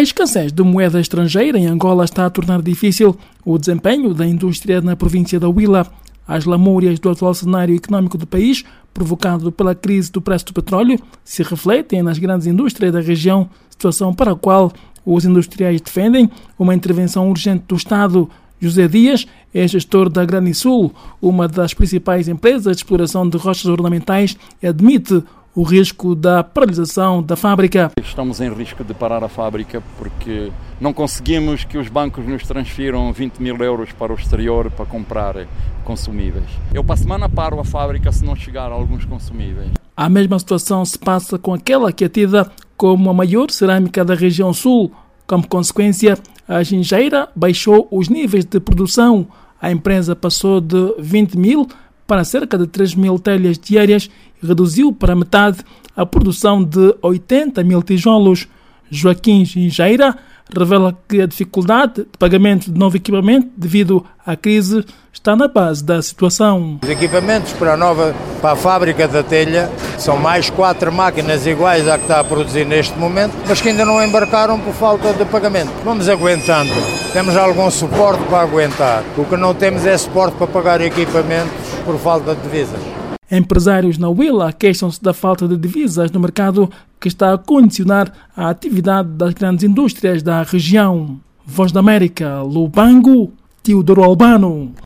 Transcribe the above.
A escassez de moeda estrangeira em Angola está a tornar difícil o desempenho da indústria na província da Huila. As lamúrias do atual cenário económico do país, provocado pela crise do preço do petróleo, se refletem nas grandes indústrias da região, situação para a qual os industriais defendem uma intervenção urgente do Estado. José Dias é gestor da Granisul, uma das principais empresas de exploração de rochas ornamentais, e admite o risco da paralisação da fábrica. Estamos em risco de parar a fábrica porque não conseguimos que os bancos nos transfiram 20 mil euros para o exterior para comprar consumíveis. Eu para a semana paro a fábrica se não chegar alguns consumíveis. A mesma situação se passa com aquela que é tida como a maior cerâmica da região sul. Como consequência, a gingeira baixou os níveis de produção. A empresa passou de 20 mil para cerca de 3 mil telhas diárias e reduziu para metade a produção de 80 mil tijolos. Joaquim Gingeira revela que a dificuldade de pagamento de novo equipamento devido à crise está na base da situação. Os equipamentos para a fábrica da telha são mais 4 máquinas iguais à que está a produzir neste momento, mas que ainda não embarcaram por falta de pagamento. Vamos aguentando. Temos algum suporte para aguentar. O que não temos é suporte para pagar equipamentos por falta de divisas. Empresários na Huila queixam-se da falta de divisas no mercado que está a condicionar a atividade das grandes indústrias da região. Voz da América, Lubango, Teodoro Albano.